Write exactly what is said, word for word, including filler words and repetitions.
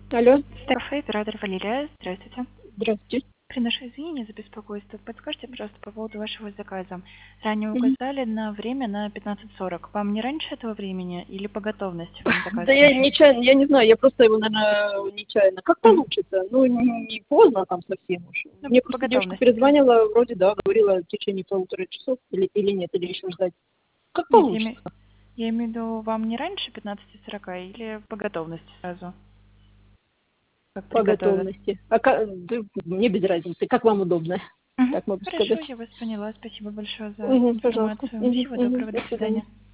Алло, Кафе, оператор Валерия. Здравствуйте. здравствуйте. Приношу извинения за беспокойство. Подскажите, пожалуйста, по поводу вашего заказа. Ранее Мгм. указали на время на пятнадцать сорок. Вам не раньше этого времени или по готовности вам заказ Да я нужен? нечаянно, я не знаю, я просто его, наверное, нечаянно. Как Мгм. получится? Ну, не, не поздно там совсем уж. Ну, Мне по просто девушка готовности прям. перезванивала, вроде, да, говорила в течение полутора часов, или, или нет, или еще ждать. Как Нет, я, име- получится? я имею в виду вам не раньше пятнадцати сорока или по готовности сразу, как По приготовят? готовности. А как, да, мне без разницы, как вам удобно, Мгм. так могу Хорошо, сказать. я вас поняла. Спасибо большое за Угу, пожалуйста. информацию. Угу, Всего угу, доброго, до до свидания. свидания.